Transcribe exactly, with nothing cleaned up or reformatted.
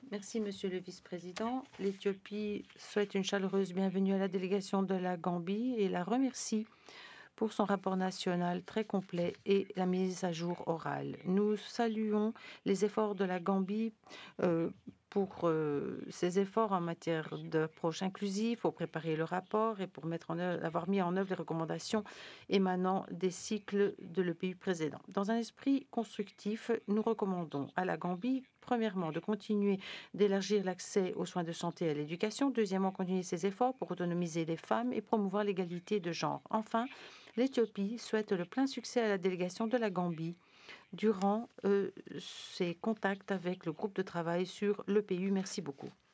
Merci, Monsieur le Vice-président. L'Éthiopie souhaite une chaleureuse bienvenue à la délégation de la Gambie et la remercie pour son rapport national très complet et la mise à jour orale. Nous saluons les efforts de la Gambie euh, pour euh, ses efforts en matière d'approche inclusive, pour préparer le rapport et pour mettre en œuvre, avoir mis en œuvre les recommandations émanant des cycles de le pays précédent. Dans un esprit constructif, nous recommandons à la Gambie, premièrement, de continuer d'élargir l'accès aux soins de santé et à l'éducation, deuxièmement, continuer ses efforts pour autonomiser les femmes et promouvoir l'égalité de genre. Enfin, l'Éthiopie souhaite le plein succès à la délégation de la Gambie durant euh, ses contacts avec le groupe de travail sur l'E P U. Merci beaucoup.